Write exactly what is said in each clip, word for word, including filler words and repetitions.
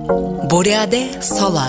Буряде сала.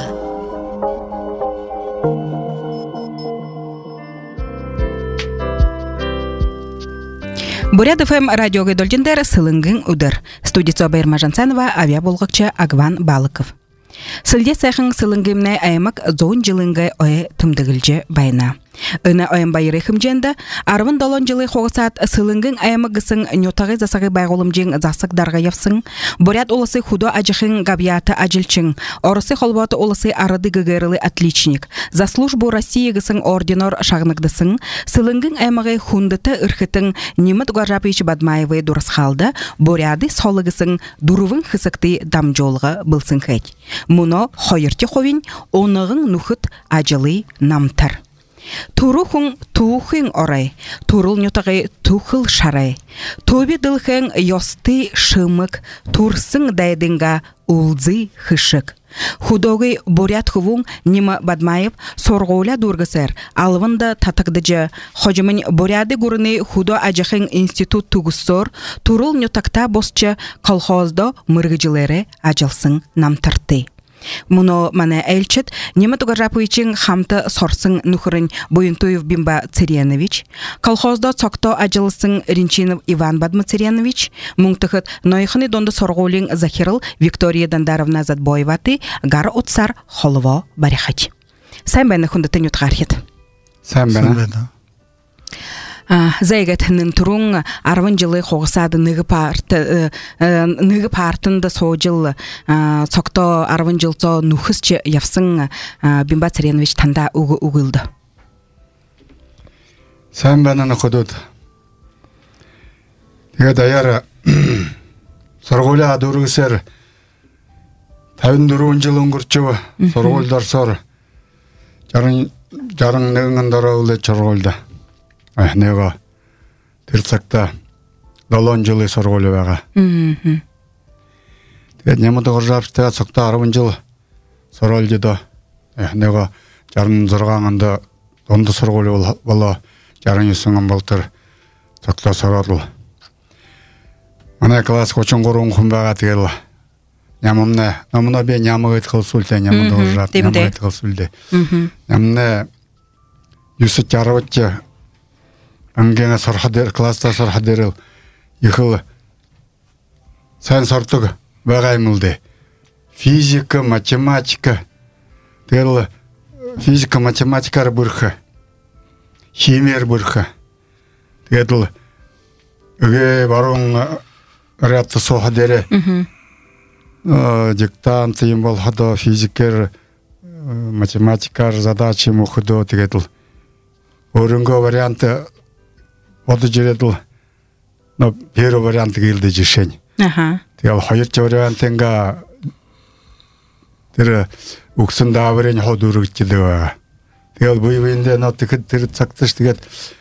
Буряд эф эм радиога должендер сылынгын удыр. Студия Байырма Жансанова, авиа болгокча Агван Балыков. Сылде сайхын сылынгымнай аймак зон жылынгай ое тымдыгылжы байна. Ыны оен байыры хымженді, арвын долон жылы хоғысат сылынгын аймагысын нютағы засағы байғолымжен засық дарға явсың, буряд олысы худо ажықын габияты ажылчың, орысы холбаты олысы арады гыгырылы отличник, за службу России гысын орденор шағнықдысың, сылынгын аймағы хундыты ырхытың немет Гуаржапыч Бадмаевы дұрысқалды, буряды солығысын дұрывын хысықты дамжолғы білсің хэт. Мұны хойырте ховин, онығын нұхыт ажылы намтар. Турухун тухын орай, турул нютагы тухыл шарай. Тоби дылхэн йосты шымык, турсын дайдынга улзы хышык. Худогы бурят хувун Нима Бадмаев соргоуля дургысыр, алвында татагдыжы. Ходжымын буряды гурыны худо ажахын институт тугуссор, турул нютакта босчы колхозда мыргыжылары ажалсын намтырты. Мұны мана әлчет, Немет Гуаржапычың хамты сорсын нухырын Буйынтуев Бимба Цирянович, колхозда цокто ажылысын Ринчинов Иван Бадмы Цирянович, мұңтықыт нойхыны донды сорғолың Захирыл Виктория Дандаровна Задбоеваты, гар отсар холово барихать. Сайм бәні хүндітін үтғархет. Сайм бәні. Зайгатының тұрың арвын жылы қоғысады нығы партында со жыл соқто арвын жылцо нұхысчы яфсың Бимба Цирянович танда ұғылды. Сайм бәніні құдыд. Теге даяр сорғылы адырғы сәр тәуін дұруын жылын күртчі сорғылдар сор жарың нығындары ұлы чорғылды. Нега тирцакта долон жылы сорголу бага. Мм. Тэгээд Немет Гуаржапычта цокта арвын жыл соролду да. Нега жарым зыргаңында донду сорголу бола жарың үсүнгөн болтур цокта сородул. Мана класс кочон горун хумбага тегел. Нямамне, намына бе нямыгыт кылсулте Немет Гуаржап, нямыгыт кылсулде. Мм. Нямне Юсуп Чаровича Ангена сорхадер, класста сорхадерил, ихыл сайн сортуг багаймылды. Физика, математика, тел физика, математикар бурха, химия бурха. Тел үге барун рятты сохадере, диктант им бол хадо физикер, математикар задачи мухудо тел. Орунго варианты Оды жереділ, но первый вариант келді жешень. Тел хайырчы вариантынға тірі ұқсында аварен ходуры кеді ва. Тел бұйвейінде но тікіт тірі цақтыш тігет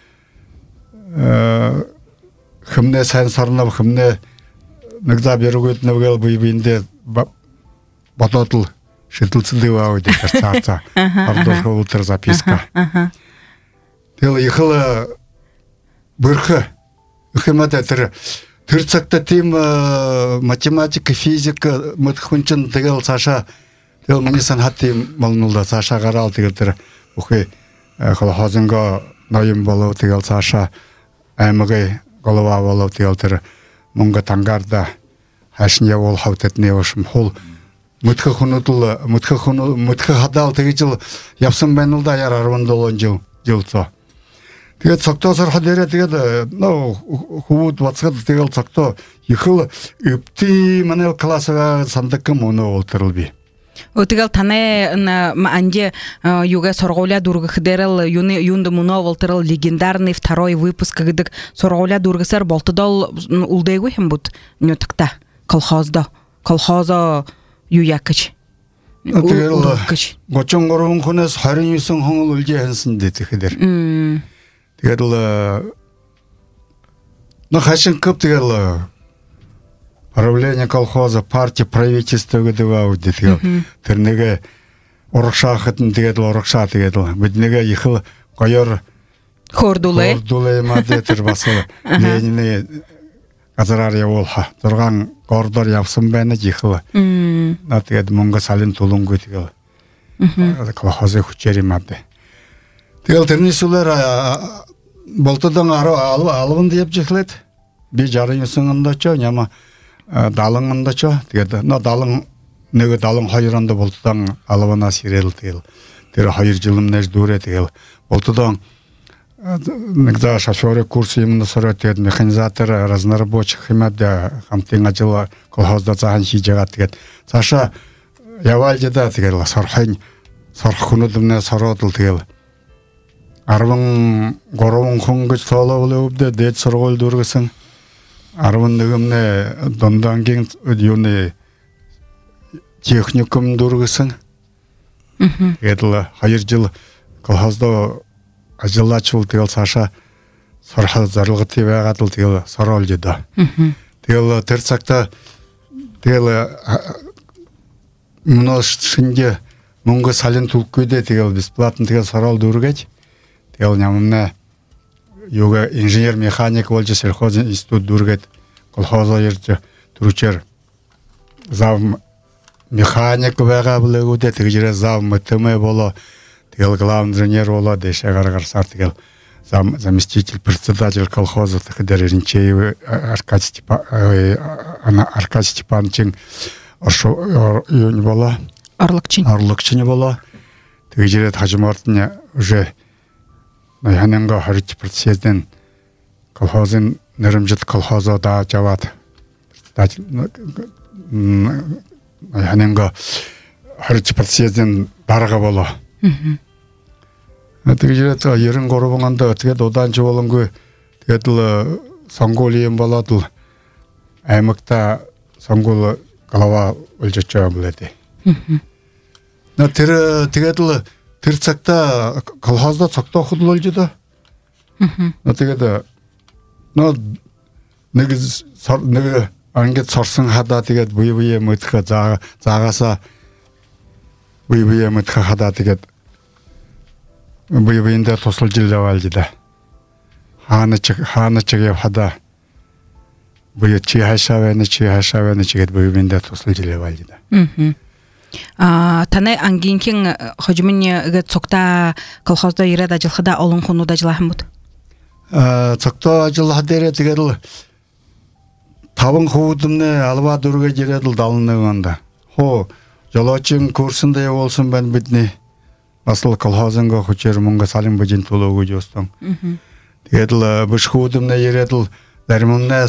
хымне сайын сарынап, хымне нығда бері көтіні бұғел бұйвейінде батотыл шетілсілді ва өйде кәрсаатса. Ардошқа ұлтыр записка. Тел ехылы Бырхы, үхімәді түрі. Түрцакта тем математика, физика, мұтқынчын тегел Саша, тел мұнисан хатты малнулда Саша қарал тегел түрі. Үхі қолхазынға найым болу тегел Саша, әміғі голова болу тегел түрі. Мұнға таңгарда әшіне ол хаутетіне өшім. Хол мұтқы құнытылы, мұтқы хадал тегел жыл япсын бәнілда яр арвынды олон жыл жылца. Тэгээд цогтоо сорхадэрэ тэгээд нөө хүүд бацгад тэгээд цогтоо ихэл өпти манел классага сандакым өнөө ултырыл би. Өтгөл таны анде юга сорголя дургыхдерэл юны юнды муно ултырыл легендарный второй выпуск гыдык сорголя дургысар болтудал улдайгы хем бут нөтыкта колхозда колхоза юякыч. Тэгээд гочон горун хунас харин юсын хонгол үлжэ хэнсэн дэтэхдэр. Тэгээд л но хашин көп тэгээд правление колхоза, партия, правительство гэдэг аудит. Тэр нэг урагшаахад нь тэгээд урагшаа тэгээд биднийгээ ихэл гоёр Хордуле. Хордуле мадэ тэр бас Ленины газарария олха дурган гордор явсан байна жихла на тэгээд мөнгө салын тулунгүй тэгэл колхозын хүчээр юм авдэ тэгэл тэрний сүлээр болтодон алванд явж эхлээд би сексен девять онд ч няма даалан онд ч тэгээд но даалан нэг даалан хоёр онд болтодон алванаас ирээл тэгэл тэр хоёр жилмнэж дүүрээ тэгэл болтодон нэг за шофёры курс юм насраад тэгээд механизатор разнорабочих хэмэд хамтын ажил колхозда заан хийж байгаа тэгээд цаашаа яваал жада тэгээд сорхын сорх хүнэлмнээ сороод л тэгээд арван гурван хүн гэж тоолоо өвдө дээд сургууль дүргэсэн арван нэгмнээ дондангийн юуны техникум дүргэсэн тэгээд л хоёр жил колхозда ажиллаачвал тэгэл цаашаа сорхол зорилготой байгаад л тэгэл сороолж өдөө. Тэгэл тэр цагта тэгэл мөн шинжээ мөнгө салын төлөхгүй дээ тэгэл бесплатно тэгэл сороол дүргэж тэгэл нямнаа юуга инженер механик болж сельхозын институт дүргээд колхозоо ирж түрүүчээр зав механик байгаа блэгүүдээ тэгжрээ зав мэтэмэ болоо тэгэл главный инженер болоо дэшээ гаргарсаар тэгэл зам заместитель председатель колхоза тэгэхээр Ринчеев Аркадий Степан ана Аркадий Степанович юуни болоо орлогчин орлогчин болоо тэгжрээ хажмаард нь уже хананга двадцать процент колхозын нэрмжил колхозоо дааж аваад хананга двадцать процент дарга болоо. Тэгээд девяносто три онд тэгээд удаанч болонгүй тэгээд л сонгуул юм болоод л аймагта сонгуул глава болж очоо блэдэ. На тэр тэгээд л тэр цагта колхозда цогтоох л болж доо. На тэгээд но нэг нэг ангид сорсон хадаа тэгээд буй буй мэдхэ заа заагаасаа буй буй мэдхэ хадаа тэгээд буй буйндээ тусалж илвэлж да. Хаана ч хаана ч яв хадаа буй чи хашаа байна чи хашаа байна чигэд буй буйндээ тусалж илвэлж да. А танай ангинкин хожмын гэ цогта колхозда ирээд ажиллахада олон хунууд ажиллахан бут. А цогта ажиллах дээрээ тэгээд л таван хуудмны албаа дүргэж ирээд л далны онда. Хоо жолоочин курсанд явуулсан байна бидний асыл колхозынга хүчээр мөнгө салын бажин төлөөгөө жостон. Тэгээд л биш хуудмны ирээд л заримнаа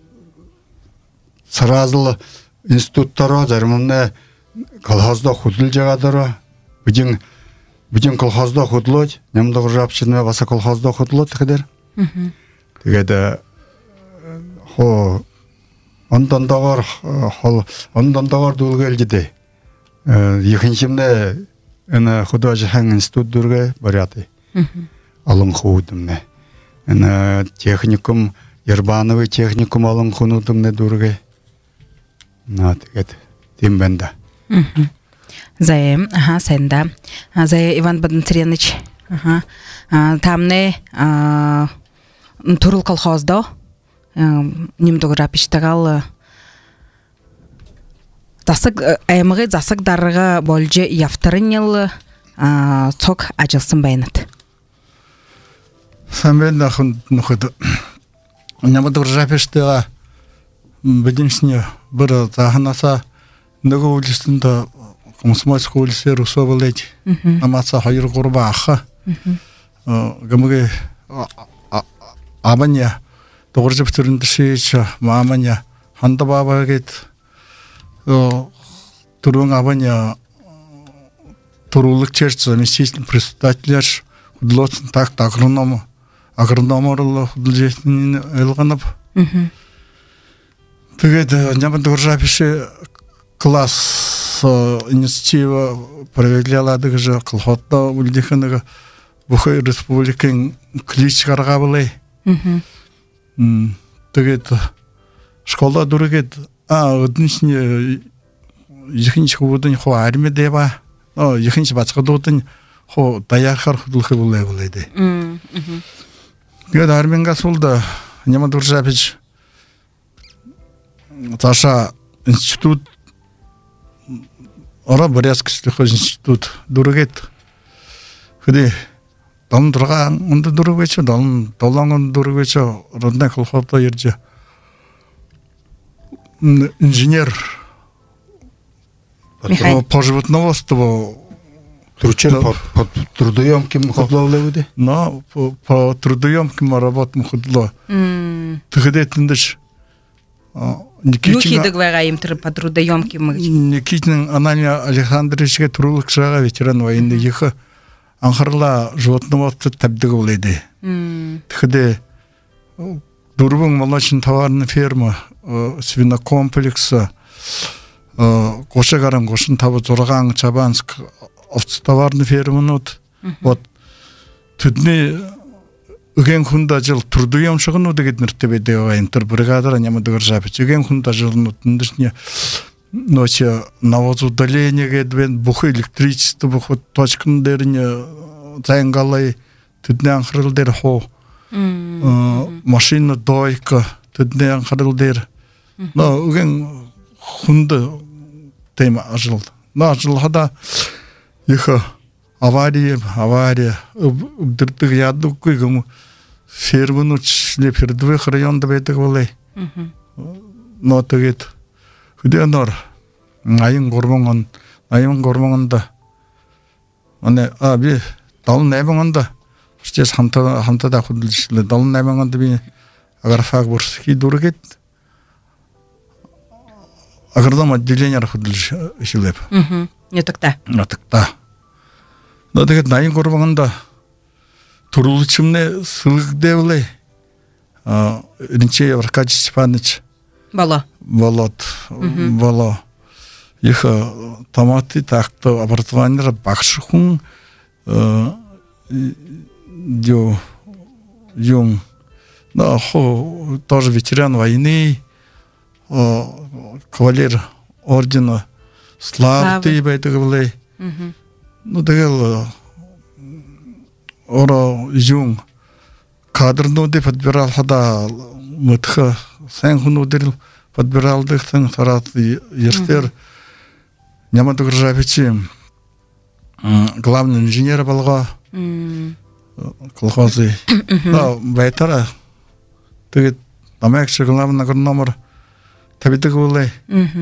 сразу институттараа заримнаа колхозда хөдөлж байгаадараа бижин бижин колхозда хөдлөөж нямдаг рапчны бас колхозда хөдлөө тэгэхээр тэгээд хоо ондондогоор хол ондондогоор дүүлгэлж дээ ихэнхимнэ энэ художественный институт дүргэ баряты олон хуудмнэ энэ техникум Ербановый техникум олон хунуудмнэ дүргэ наа тэгээд тийм бэнда. Зае, ага, сенда. Зае Иван Бадынцыряныч. Ага. Тамне турул колхозда немдог рапиштагал засаг аймагы засаг дарга болжы яфтарын ел цок ажылсын байнат. Самбен нахын нөхөд немдог рапиштага бидинсне бір заханаса нөгөө үлсэнд комсомольской улсээр усоолж намаца хоёр гурван ах гэмгээ абаня дөрөв төрөнд шиж мааманя хандабаба гэд түрүүн абаня туруулагчэрч заместитель председатель хөдлөөсөн такт агроном агрономор хөдлөжсэн элганав тэгээд нямд дөржапиш класс инициатива проявляла даже колхозда үлдихэнэг бүхий республикийн клич гаргавлаа. Тэгээд школа дүргээд а өднөсний ихэнх хүүдэн хоо армид ява. Оо ихэнх бацгадуудын хоо даяархаар хөдлөх болоо болоо дээ. Тэгээд армингаас улда нямд дуржапиж цаша институт ора Брянский институт дургет 근데 돈 들어가 온도 들어가죠. 돈 доллар은 들어가죠. родная колхозда ерже инженер по животноводству Трудчен по трудоемким ходловлевде. Но по трудоемким работам ходло. Тыгдетиндеш Никитин договараем по трудоемким. Никитин Анания Александровичке трулыкшага ветеран войны ехо анхарла животноводство табдыгылайды. Тыгде Дурбун молочный товарная ферма, свинокомплекса, Кошегаран Гошин Табу Зурган Чабанск овцетоварный ферма вот tudni ögen hunda jıl turduyam şığın деген нертебеде интер бригадара няма дгржапы. Ögen hunda jılın тындышне ночи навоз удаления гэдвен бух электричество бух точкын дерне зайнгалай tudni анхрыл дер хо машина дойка tudni анхрыл дер. Но ögen hunda тема ажыл. На ажыл хада Иха авария, авария. Обдыртыг яддаг күйгім фермін үтшіле пердвех районда бәйтік болай. Но тегет. Хүде нор. Айын ғормаңын. Айын ғормаңында. Ане, а, би, далын әбіңында. Үштес хамтада құдылшылы. Далын әбіңында би агарфаг бұрсықи дұры кет. Агардан отделение құдылшылы. Нетокта. Нетокта. Но тэгээд наян гурванганда турулчимне сылык девлей. А Ринче Аркадий Степанович. Бала. Балот. Бала. Их томаты так-то образование бахшхун дё юм. Но хо тоже ветеран войны. Кавалер ордена Славы ты байтыг болей. Ну тэгэл оро юм кадрнуудыг подбирал хада мутха сайн хүнүүдэр подбиралдых тань тарат ертер няма дгржавичи главный инженер болго колхозы. Но байтара тэгээд намайг главный агроном табидэг болей.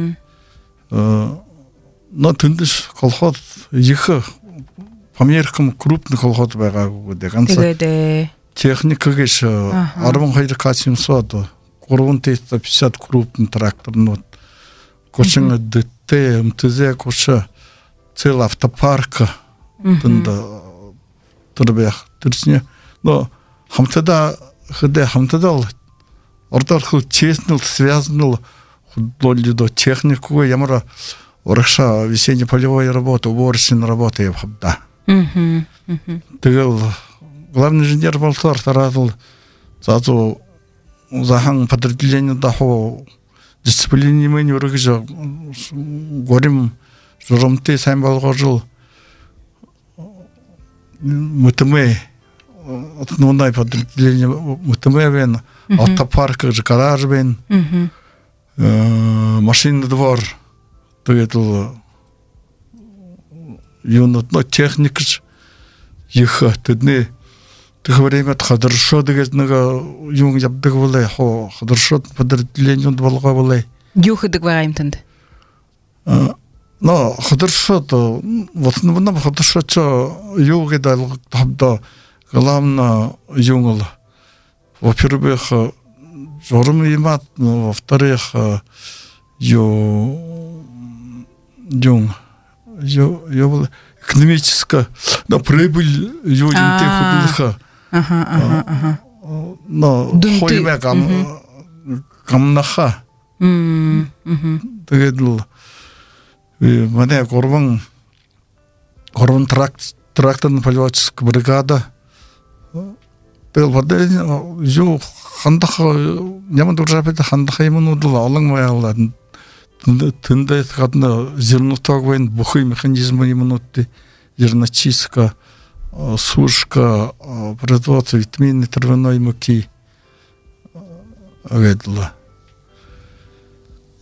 Но түндіш колхоз ехы померкам крупный колхоз байгаагүй дээ ганцхан техника гэж арван хоёр касимсод гурван тэт пятьдесят крупный тракторнууд гучин дэт мтз гуша цел автопарк тэнд төрбэх төрсне но хамтада хэдэ хамтада ордор хэл честно связано до технику ямар Урахша весенне полевая работа, уборочная работа я бхабда. Тэгэл главный инженер болсоор таратыл зазу захан подразделение даху дисциплинированием өргөж горим журамты сайн болгожул мутмэ основное подразделение мутмэ бен автопарк гараж бен машинный двор Тэгээд л юунод но техникч их тэдний тэг времят хадаршоо тэгээд нэг юм явдаг болоо хоо хадаршоо подразделениуд болгоо болоо юухэдэг байгаа юм танд но хадаршоо в основном хадаршоо ч юу гэдэг тавда главное юм л во-первых журам имат во-вторых ё Юм, ё, ё, экономическая, но прибыль ё не тех Ага, ага, ага. Но хойме кам камнаха. Мм. Тэгээд л манай горван горван тракт тракторная полеводческая бригада. Тэгэл воды ё хандах няма дуржапэд хандах юмнууд л олон маяалаа Тында гадна зернотоговый бухой механизм иммунитет, зерночистка, сушка, производство витаминной травяной муки. Ведла.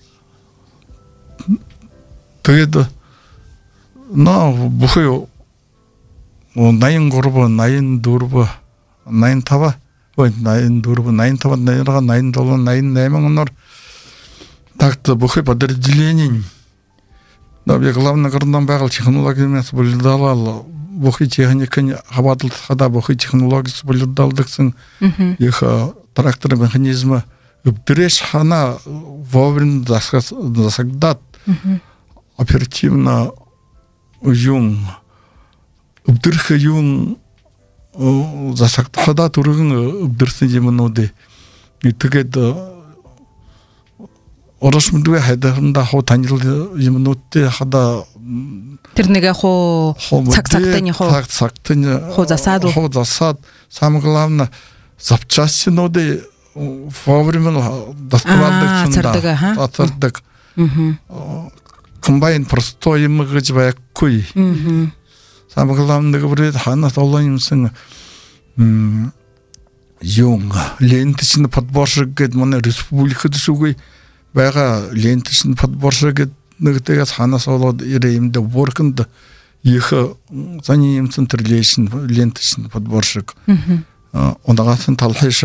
тэгээд на бүхий ninety three, ninety-four, ninety-five, ой ninety-four, ninety-five, ninety-seven, ninety-eight оноор такт бүхий подразделений но главный городом байгаль технологиями соблюдал бүхий техниканы хавадал хада бүхий технологии соблюдалдагсан их трактор механизмы өбдүреш хана вовремя засагдат оперативно уюн өбдүрх юун засагдахада түргэн өбдүрсэн юмнуудыг тэгээд орос мэдвэ хайдахнда хоо танил юмнуудыг хада тэрнэгэ хоо цагцагтаны хоо цагцагтаны хоо засад хоо засад самое главное запчастинуды вовремя доставалдагсан да атардаг комбайн простой юм гэж байхгүй. Самое главное говорит хана толоимсан юм ленточный подборщик гэд манай республикад сүгүй байгаа ленточный подборщик гэд нэгдээс ханаас болоод ирэмдэ workнд их заний центрлейшн ленточный подборщик. Ондагасан талхиш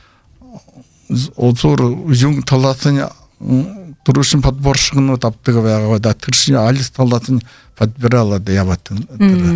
озур юм талаатын турушин подборщикнууд авдаг байгаа да тэршин алис талаатын подбиралаад яваatan.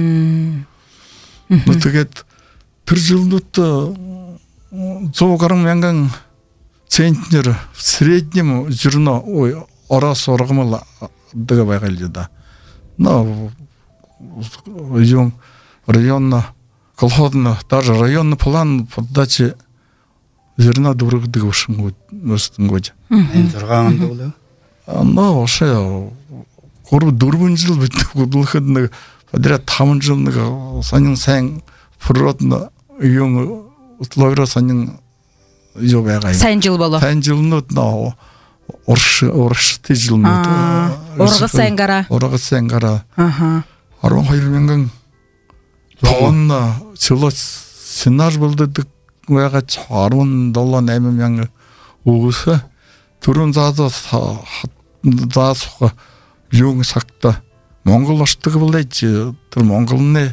Тэгээд тэр жилдүүд сто мянган центнер в среднем зерно ой орос ургамал даг байгаа л да. Но юм районно колхозно даже районный план подачи зерна дургдаг ушингууд нөстөнгөж. Энэ six онд болов. Но ошоо гурав дөрвөн жил бид хөдлөхөд нэг подряд five жил нэг санин сайн природно юм условия санин юу байгаа юм. Сайн жил болоо. Сайн жилнууд нөө урш урштай жилнууд. Ургас сангара. Ургас сангара. Аха. twelve мянган тонна жилс сенаж болдог байгаа twenty-seven мянган өгөөсө түрүүн заадаас заасах юун сагта Монгол орчдог болой тэр Монголны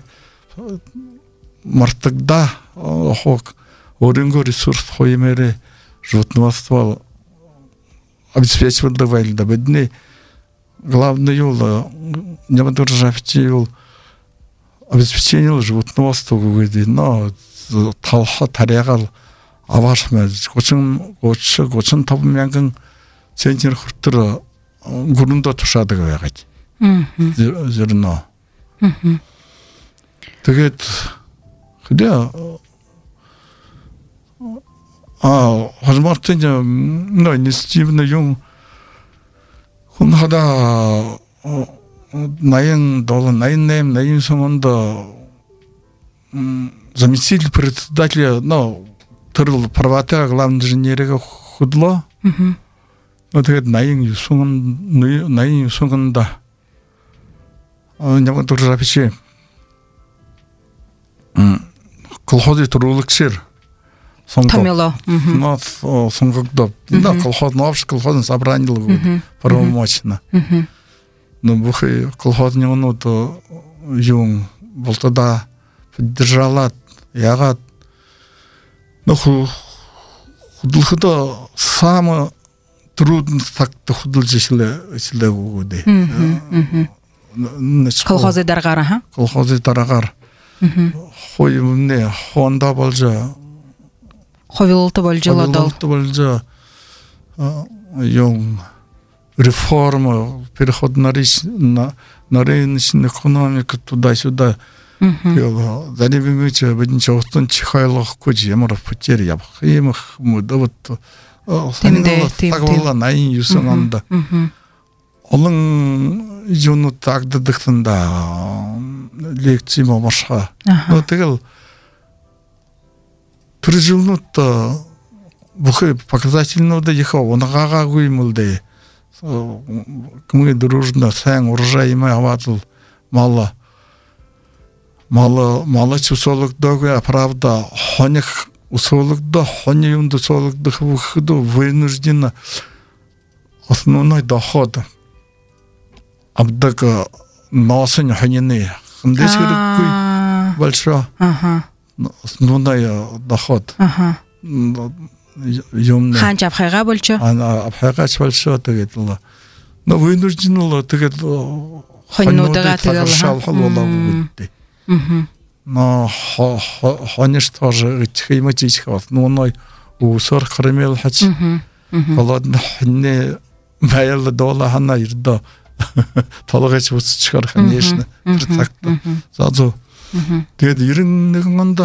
мартагда хог өөрөнгөө ресурс хоимэрэ животноводство обеспечивать давали да бедны главный юл небодержавчий юл обеспечение животноводства гэдэг но талха тарягаар аваашмаа thirty thirty-five мянган центнер хүртэр гүрэндөө тушаадаг байгаад. Зерно. Тэгээд хэдэ а хазмартын но инвестивна юм хүн хада ninety доллар ninety-eight ninety-nine заместитель председателя, ну, тэрл правата главный инженерга худло. Ну, тэгээд ninety-nine ninety-nine да. Нямаг дуржапичи. Колхозы туруулагчир. Тамило. Ну, сонгогдо. Да, колхоз новш колхозное собрание было правомочно. Ну, бухи колхозный он то юм был тогда поддержала ягаад ну худлахта самое трудно так худлж ишлэ ишлэ өгөөдэй. Колхозы даргаар ха. Колхозы даргаар. Хой юмне хонда болжа. Ховилто болжала дал. Ховилто болжа. Юм реформа переход на на рыночную экономику туда-сюда. Его занебимича беднича устон чихайлах куч ямар потерь явах имах да вот так было ninety-nine анда олон юуну тагддагтанда лекци момошха но тэгэл туризмнууд бүхий показательнууд их унагаагүй юм л дээ кэмгээ дружно сайн урожай аваадл мала мало малач усологдоо правда хоних усологдоо хони юмд усологдох выходу вынужденно основной доход абдак носын ханины хндеш хэрэггүй болшоо. Аха. Основной доход. Аха. Юм Ханч авхайга болчоо. ана авхайгач болшоо тэгээд л но вынужден л тэгээд Хоннуудаа тэгэл шалхал болоогүй гэдэг. Мгм. Но хоньш тоже хэмэжих основной усор кремел хач. Мгм. Холодно не баял дола хана ирдо. Толгойч үсчихэр конечно. Тэр цагт. За зөө. Тэгээд ninety one онд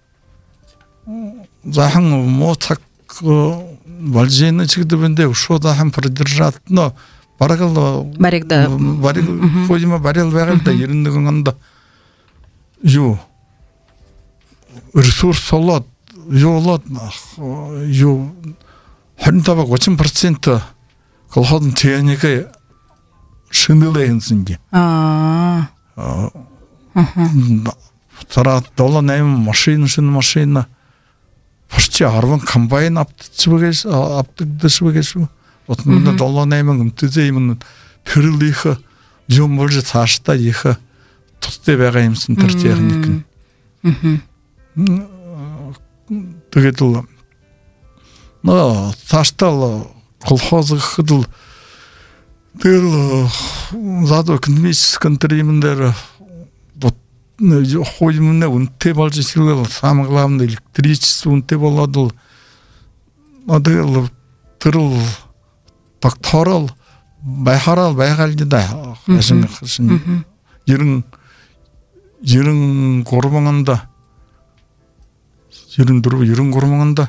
захан муу цаг болж ийн ч гэдэг бэндээ ушуудахан продержат но бараг л Бараг да бараг хөөе барил байгаад ninety one онд юу ресурс солоод юулаад юу twenty-five thirty процент колхозын техник шинэлээ хэнсэнги. Аа. Цара eight машин шин машина почти ten комбайн аптцвэгээс аптдсвэгээс вот мөн eight өмтөзөө юм тэрл их юм болж цааштай их тустай байгаа юмсан тэр техник. Мм. Тэгээд л но цааштай колхоз гэхэд тэгэл зад экономический контроль дээр хоймны үнэтэй болж ирвэл самое главное электричество үнэтэй болоод л одоо тэрл докторал байхарал байгаал да хашин хашин ninety ninety-three онд ninety-four ninety-three онд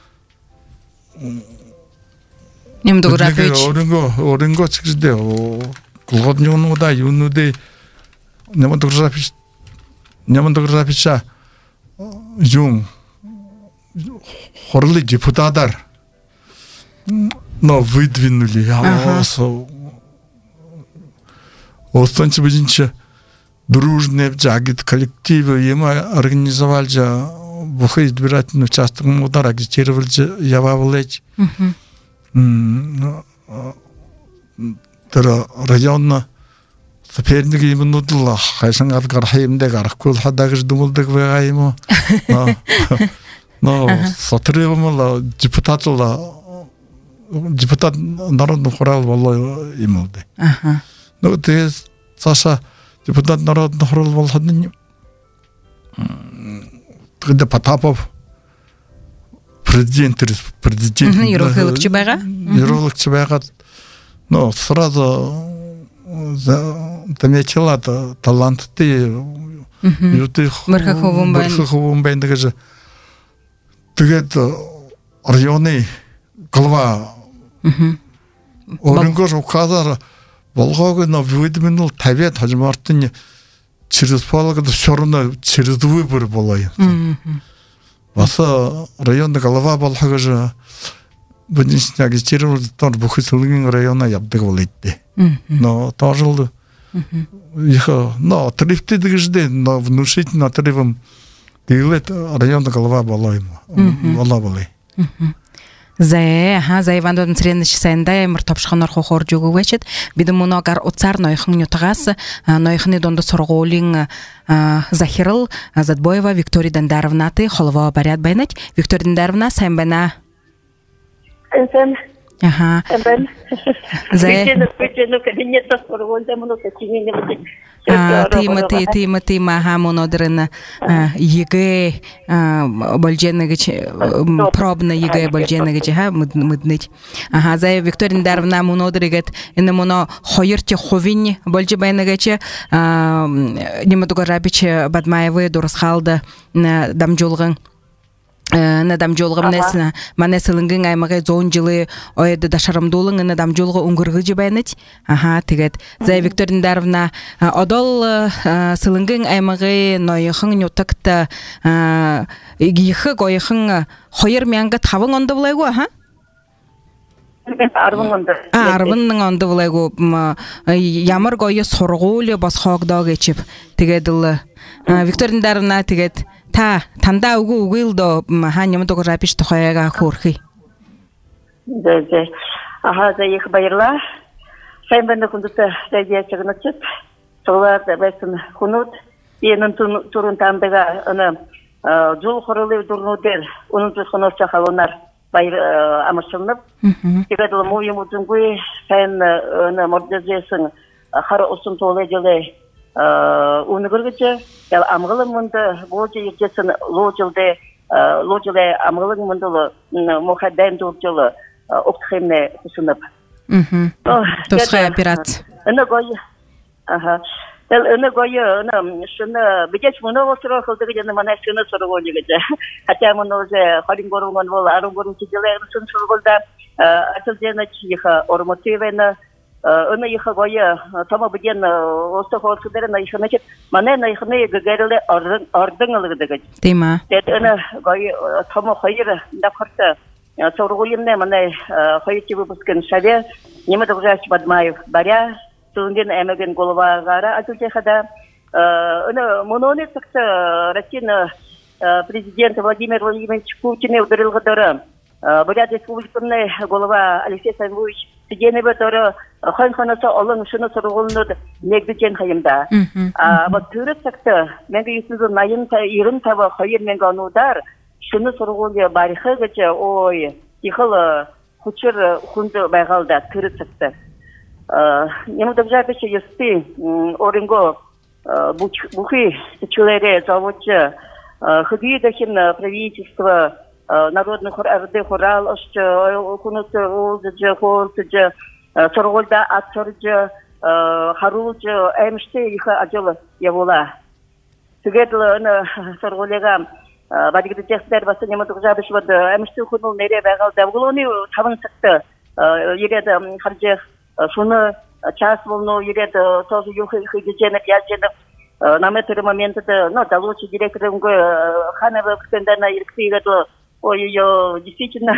Нэмдөграпич. Оринго оринго чигдээ колгоднуудаа юунуудээ нэмдөграпич нэмдөграпича юм хорлы депутатар но выдвинули авасо останч бижинча дружный агит коллективы ему организовали же бухой избирательный участок удар агитировали же явавлеч тэр районно соперник юмнууд л хайсан алгар хаймдаг арахгүй хадагж дүмэлдэг байгаа юм уу? Но сотревмол депутат л депутат народный хурал болоо юм уу? Аха. Ну тэ цаша депутат народный хурал болоход нь тэгээд Потапов президент президент Ерөнхийлөгч байгаа. Ерөнхийлөгч байгаад но сразу заметила таланттай юутых мэрхэхүүн байна гэж тэгээд районы глава Орнгош указар болгоог нь видминул тавиад хажмартын через полгод шорно через выбор болоо юм. Бас районный глава болгох гэж будинч агитировал тор бүхэл сүлгийн района явдаг болойдээ. Но тоже их но трифтэд гэждээ но внушительно отрывом делает районный глава болоо юм. Болоо болоо. Зэ ха за Иван Цренич сайнда ямар товшхоноор хохорж өгөөчд бид мөнөөгөр уцаар ноёхон нютгаас ноёхны донд сургуулийн Захирал Задбоева Виктория Дандаровнаты холво барят байнать. Виктория Дандаровна сайн байна. Сайн. Аха. Зэ Тима ти тима тима хамонодерна егэ болжена гэж пробна егэ болжена гэж ха мэднэж. Аха за Виктория Дандаровна монодергээд энэ моно хоёр хувийн болж байна гэж Немодогорабич Бадмаевы дурсхалда дамжуулган на дамжуулгамнес манесэлэнгийн аймагын one жилийн ойд дашарамдуулан на дамжуулга өнгөргөж байнат. Аха тэгээд за Виктория Дандаровна одол сэлэнгийн аймагын ноёхон нутагт их гоёхон two thousand five онд болайгу аха ten онд болайгу ямар гоё сургууль босхоогдоо гэчив. Тэгээд л Виктория Дандаровна тэгээд та тандаа үгүй үгүй л доо хаан юм доо рапиш тохойгаа хөөрхий. Зэ зэ. Аха за их баярлаа. Sen ben de kundukta radya çıkını çık. Soğlar da besin hunut. Yenin turun tamdaga onu jul horulu durnu der. Onun tuhunu çakalanlar bayır amışınıp. Tekrar moyum ucungu sen onu mordezesin. Hara olsun tolayıcılı. Onu görgücü. Ya amgılın mında boğaca yükcesin lojilde. Lojilde amgılın mındalı muhadden durculu. Oktıkımne kusunup. Tosqay operat. Ana goy. Aha. El ana goy ana şunu bigeç bunu oturup kıldığı yanı bana şunu soru olacak. Hatta bunu ze halin gorungan bol arun gorun çiçeğe şunu sorgulda açılacağına çıkha ormotivena ana yıha goy tamam bigen osta horsuderna yıhına ki bana ne yıhına gagarile ardın ardın alıgıdı. Tema. Det ana goy tamam hayır da farklı. Sorguluyumda bana hayır gibi buskan şabe Нема добрать Бадмаев баря, тундин эмеген голова гара, а тут хада она мононе такта Россия президент Владимир Владимирович Путин ударил гадара. Баря республиканный голова Алексей Самвуевич сидене бетора хан ханаса алын шуны соргулны негдеген хаимда. А вот түрет такта менге юсузу найын та ирын таба хайыр менге анудар шуны соргулы барихы гача ой ихыл Хучер хунда байгалда кырыцыкты. Нему добжапече есты оринго бухи чулере заводча хыгидахин правительство народных РД хорал ашча хунуты олзыжа хорсыжа сорголда атсыржа харулжа эмште иха ажылы явула. Түгедл аны сорголега Бадигды текстер басы нема тугжабыш вот эмшти хунул нере байгалда углони табын сыкты ереді харже шуны час волну ереді тоже юхы хыгиженіп яженіп наметері моментіді ну далучи директорым гой ханова кстендана ирксигады ой-ой-ой действительно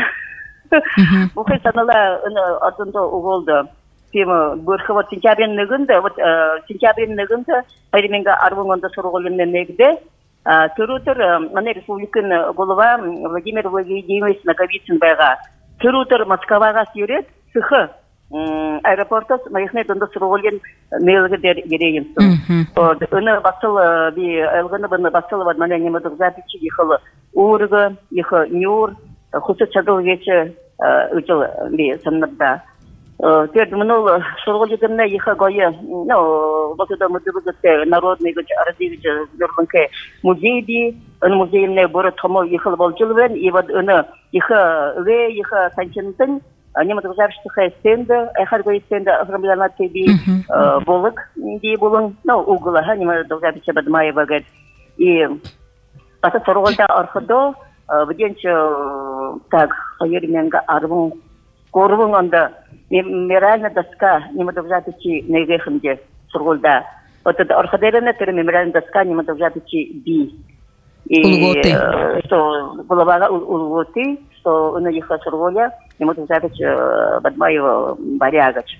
ухы санала адында уголды тема бұрхы вот сентябрин нэгінді вот сентябрин нэгінді пайременга арвыңында сұрғылынны негде Түрутер, ана республикан голова Владимир Владимирович Наговицын байға. Түрутер Москваға сүйрет, сықы аэропортас майықны донда сұрғылен мейлігі дер ерейінсін. Үні басыл, әлгіні бұны басылы бад, мана немадық запичі ехылы уырғы, ехы нюр, құсы чадыл вечі үтіл сыннырда. Теперь мнул сұрғылегімні ехы гойы, ну, бақыда мұдыбызыты народный аразивич зөрлінке музейді, үні музейімне бұры тому ехыл болжылвен, и вот үні ехы ве, ехы санчынтын, немадық жарыштықы стенді, әхар гой стенді ағырмланат тебе болық, дей болың, ну, уғылы, немадық жарышты Бадмаева гәд. И басы сұрғылда арқыды, бұденші так, хайырменгі арвың, корвың онда, меморальна доска немадов запичи негехнде сургулда. Вот это орходерена тер меморальна доска немадов запичи би. И что голова улготи, что она ехала сургуля, немадов запичи Бадмаева барягач.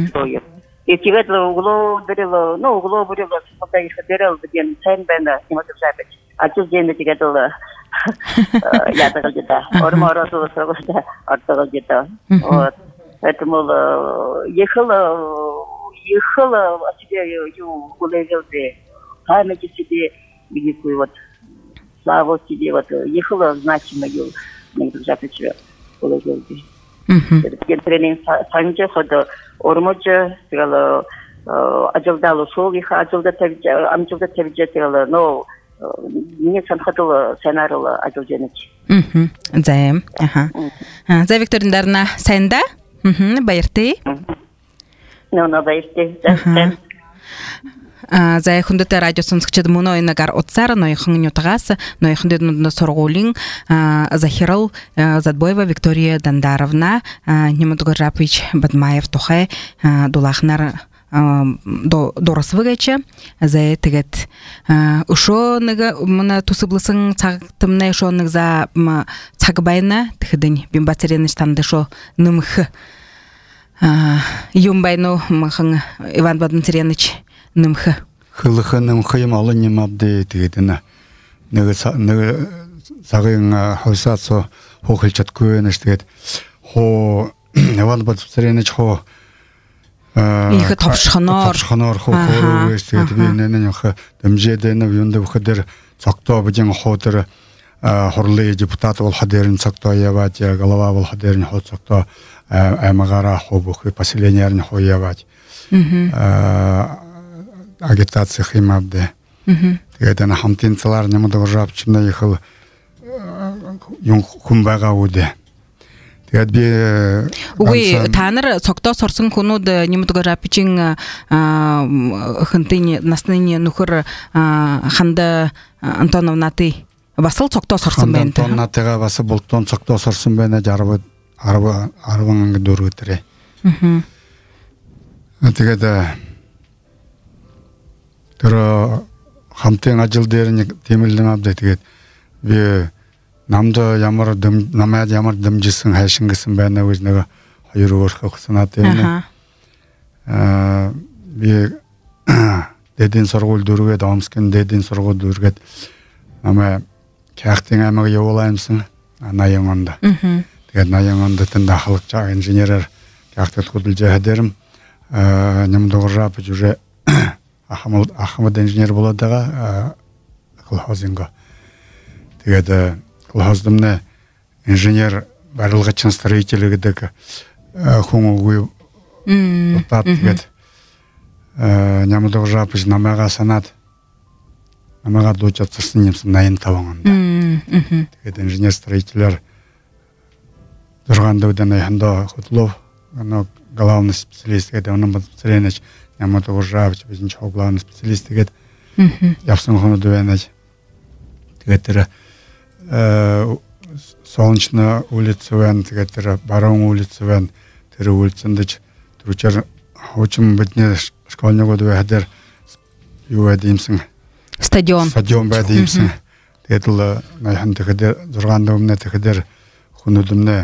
И тигет угло дерело, ну угло бурело, пока их дерел беден ценбена немадов запичи. А тут день тигет я так где-то. Орморо сургулда, ортого где-то. Вот. Поэтому ехала, ехала, а себе ее уловил-то, памяти себе, великую вот, славу себе, вот, ехала значимую, мне запечь уловил-то. Тренинг санджи, хода, ормоджа, сказала, ажалдала сол, иха, ажалда тавиджа, амжалда тавиджа, сказала, но, не санхатыла, санарыла, ажалджаныч. Заем, ага. За Викториндарна сайында? Байырты? Ну, на байырты. За хундата радио сонскчыды муно инагар отсара, но ихын нютагасы, но ихын деднудна соргулин Захирал Задбоева Виктория Дандаровна, Немадугарапыч Бадмаев тухай дулахнар доросвыгача, за тегет ушо нага мына тусыблысын цагтымна ушо ныг за цагбайна тыхыдын бимбацеренеш танды шо нымхы юмбайну махын Иван Бадмцереныч нымхы хылыхы нымхы ямалы немабды тегедіна нығы сағын хаусатсо хохылчат көйеніш тегед хо Иван Бадмцереныч хо Их товшхоноор товшхоноор хоороо тэгээд би нэнэн х дэмжээдэн юунд бүхэдэр цогтоо бижин хоодэр хорлын депутат бол хадэрэн цогтоо яваад голова бол хадэрэн хоо цогтоо аймагаараа хоо бүхий поселениар нь хоо яваад агитация химавдэ тэгээд энэ хамтын цалар нэмэд уржавчна ихэл юм хүн байгаа үдэ. Тэгээд би үгүй та нар цогтоос орсон хүмүүд нэмдэг рапичин хэнтэн насны нөхөр ханда Антоновнаты бас л цогтоос орсон байна. Антоновнатыга бас болтон цогтоос орсон байна арав арав арван дөрөвтөрэ. Аа. Тэгээд тэр хамтын ажил дээр нэг тэмэлэн авдаа тэгээд би намд ямар намайг ямар дэмжсэн хайшин гэсэн байна гэж нэг хоёр өөрхөх санаад байна. Аа би дэдийн сургууль дөрвөөд Омскын дэдийн сургууль дөрвөөд намайг Кяхтын аймаг явуулаамсан наян онд. Тэгээд наян онд тэнд халж байгаа инженерээр Кяхтад хөдөлж хадэрм аа нэмдгораа биж уже Ахмад Ахмад инженер болоод байгаа колхозинго. Тэгээд колхоздомны инженер барилгачин строитель гэдэг хүн үгүй удаад тэгээд нямдгораа биж намайгаа санаад намайгаа дуучаацсан юмсан наян таван онд. Тэгээд инженер строителер дөргандөө дэнэ хандаа хөтлөө ано главный специалист гэдэг онон специалист нямад уржавч бизэн главный специалист тэгээд явсан хүмүүс байна. Тэгээд тэр Солнечная улица байна, тэгээд тэр Баруун улица байна. Тэр улицанд түрүүчээр хуучин бидний школьнууд байхад юу байдимсан стадион стадион байдимсан. Тэгээд л наяхан тэгэхэд зургаан дөмнө тэгэхэд хүмүүдэмнэ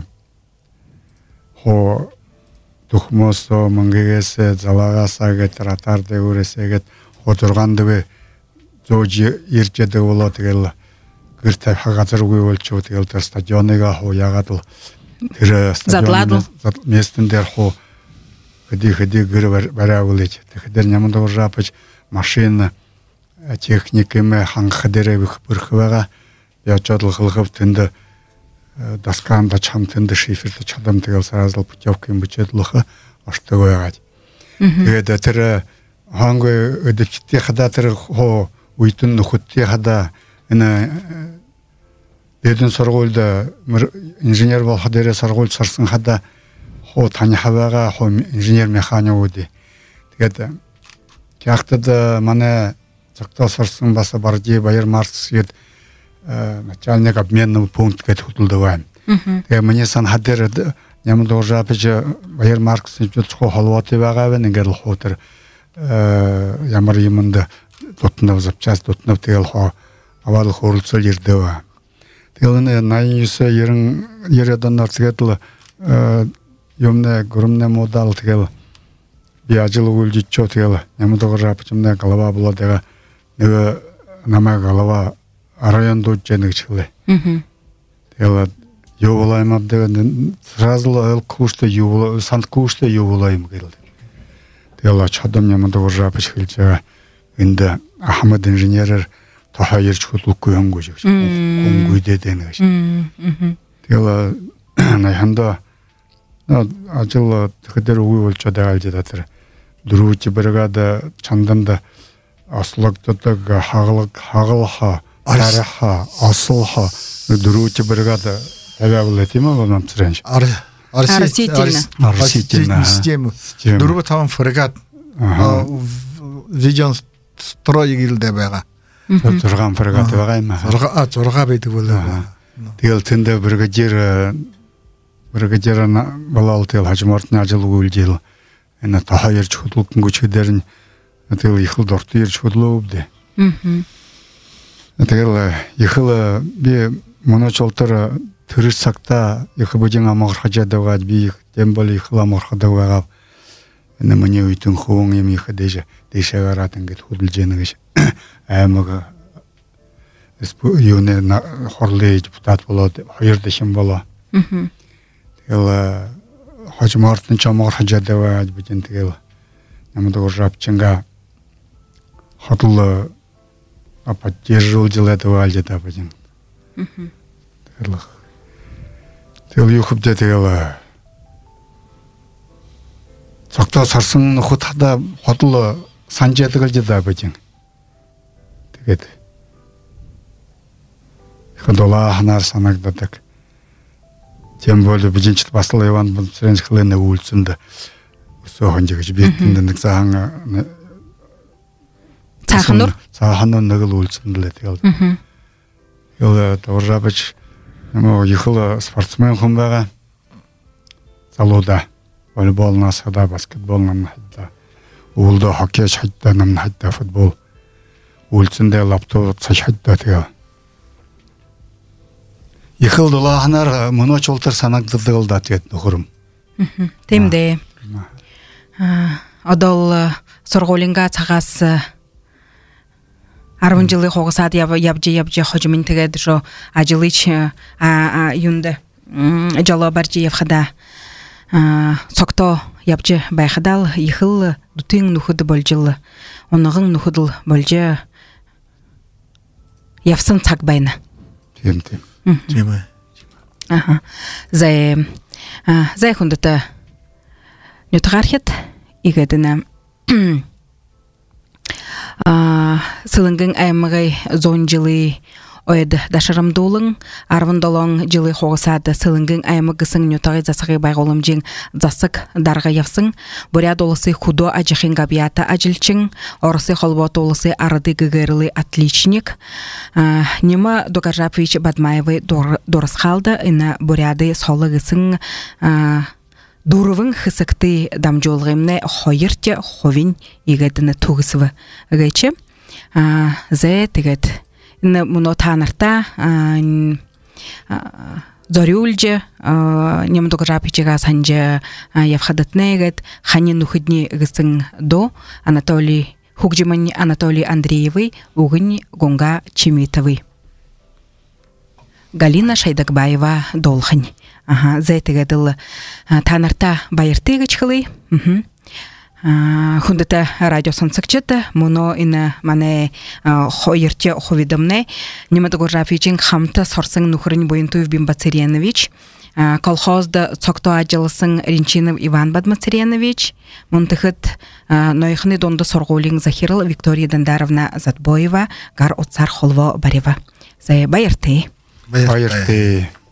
хоо тухмосо мангэгээс залаагаасаа гэж ратар дэврээсгээд хоо зургаан дэвэ зөөж ирчээд болоо тэгэл гэрт хагазаргүй болчихоо тэгэл тэр стадионыга хоо ягаад л тэр стадион местэн дээр хоо хэдий хэдий гэр бариагуулж тэгэхээр нямд уржаапж машин техник юм хангах дээрээ бүрх байгаа ячаадл хылхав тэнд даскаанд чамтэнд шиферт чадам тэгэл сразу путевки юм бичээдлөх ортог байгаад тэгээд тэр хангүй өдөвчтэй хада тэр хоо уйтэн нөхөдтэй хада энэ дэдэн сургуульд инженер болох дээрээ сургуульд сарсан хада хоо таны хаваага хоо инженер механик үди тэгээд Кяхтад манай цогтоос орсон бас Бардий Баяр Маркс гээд начальник обменного пункта гэдэг хөдөлдөг байна. Тэгээ миний сан хадэр нямд уржаапж Баяр Маркс зөвхөн холбоотой байгаа байна. Ингээл хоо тэр ямар юмд дотнов запчаст дотнов тэгэл хоо аваад хөрөлцөл ирдэг ба. Тэгэл энэ ninety-nine девяносто оноор тэгээд л юмнэ гөрмнэ модал тэгэл би ажил үйлдэж чөө тэгэл нямд уржаапж юмнэ голова болоод байгаа нэг намайг голова район дүүжээ нэг чиглээ. Тэгэл юу болоо юм авдаг сразу ойлгохгүй что юу сандгүй что юу болоо юм гээл. Тэгэл чадам юмд уржаапж хэлж байгаа энд Ахмад инженерээр тохоо ирж хөдлөхгүй юм гэж хүн гүйдээд байна гэж. Тэгэл наяханда ажил тэгэхээр үгүй болж байгаа л тэр дөрвөж бригада чанданд ослогддог хаглаг хагалха араха ослха дөрвөж бригада тавиагуулт юм аа намцрэнш ар арсительна система дөрвө таван фрегат region строй гилдэ байгаа. зургаан фрегат байгаа юм аа. А зургаа байдаг болоо. Тэгэл тэндэ бригадир бригадир болол тэгэл хажмартны ажил үйлдэл энэ тохоо ирж хөдлөнгөө чидэр нь тэгэл их л дорт ирж хөдлөөвдэ. Аа. Тэгэл их л би моночлтор төрөс цагта их бүжин амархаж яддаг би тембол их л амархад байгаа. Энэ миний үйтэн хөөн юм их дэжэ дэшээ гараад ингээд хөдөлж яана гэж аймаг юунэ хорлын депутат болоод хоёр дэшин болоо. Аа. Тэгэл хожмортон чамаар хажаад байгаа бүжин тэгэл немного жапчинга хотел поддерживать этого альдета один. Тел юхып детела. Цогтой сарсан хотада хотел санжетгэл деда один. Тэгээд ходола ханаар санагдадаг. Тем более бижинчт баслаа яван бонцрэнс хлэна үйлцэнд өсөөн жигж битэнд нэг цаахан цаахан нур цаахан нэг л үйлцэнд л тэгэл. Яа дөржабч нөө ихэл спортсмен хүн байгаа. Залууда волейбол насада баскетбол нам хадда. Уулда хоккей хадда нам хадда футбол. Үйлцэндээ лаптоп цааш хадда тэгээ. Ихэл дулаахнаар моноч ултар санагддаг л да тэгээд нөхөрм. Тийм дээ. Аа одол сургуулинга цагаас арван жилийн хугацаанд явж явж хожимын тэгээд шо ажлыч а юнда жало баржи явхада а цогто явж байхадал ихэл дутын нөхөд болжил онгон нөхөдл болж явсан цаг байна. Тийм тийм. Тийм ээ. Аха. Зэ а зэ хүндэт нютгархет игэдэнэ а сылынгын аймагы зон жылы ойд дашарамдуулын арван долон жылы хугасаада сылынгын аймагысын нютагы засагы байгууламжың засык дарга явсын буря долысы худо ажихин габията ажилчин орысы холбот олысы арады гыгырлы отличник нема Докажапович Бадмаевы дорысхалды ина буряды солыгысын Дурвын хысыкты дамжолғымны хойырте ховин игедіні туғысывы ғайчы. Зэ тегет мұны танырта зорюлжы нем Докажаповичіға санжы явхадатны егет ханин нухыдни ғысын до Анатолий Хугжиман Анатолий Андреевый уғын гонга Чемитовый. Галина Шайдакбаева долхань. Ага, зайтыгадыл танарта байыртыгыч хылый. Хундата радио сонсыкчыты, муно ина мане хойырте ховидымне, нема Докажаповичің хамты сорсын нухырын бойынтуев Бимбацеренович, колхозда цокто ажилысын Ринчинов Иван Бадмацеренович, мунтыхыт нойхны донды соргулин Захирыл Виктория Дандаровна Затбоева, гар отцар холво барева. Зай байырты. Байырты.